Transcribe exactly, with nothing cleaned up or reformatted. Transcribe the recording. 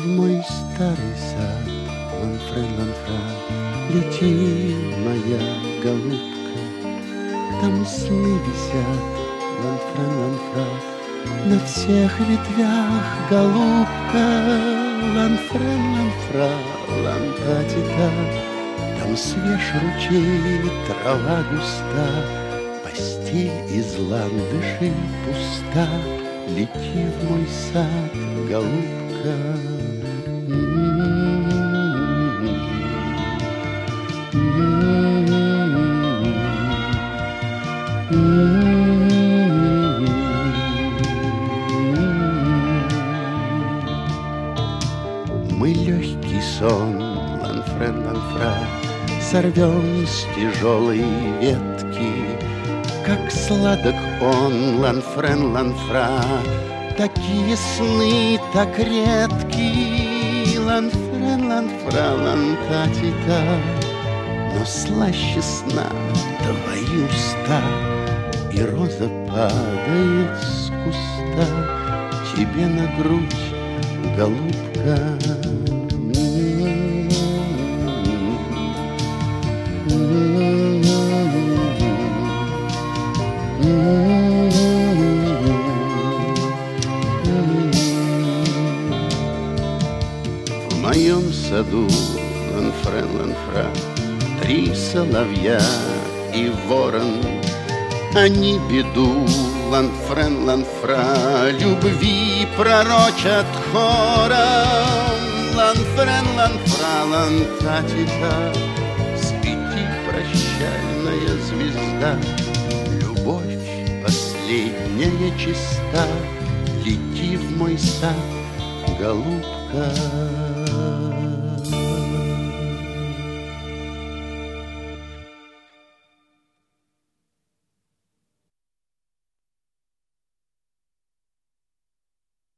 в мой старый сад, ланфрен, ланфра, лети, моя голубка. Там сны висят, ланфрен, ланфра, на всех ветвях, голубка. Ланфрен, ланфра, лантатита, там свеж ручей, трава густа, постель из ландышей пуста. Лети в мой сад, голубка. Мы легкий сон, ланфрен, ланфра, сорвем с тяжелой ветки. Как сладок он, ланфрен, ланфра, такие сны так редки. Ланфрен, ланфра, лантатита, но слаще сна твои уста. И роза падает с куста тебе на грудь, голубка. В моем саду, ланфрен, ланфра, три соловья и ворон. Они беду, ланфрен, ланфра, любви пророчат хором. Ланфрен, ланфра, лантатита, свети, прощальная звезда. Любовь последняя чиста, лети в мой сад, голубка.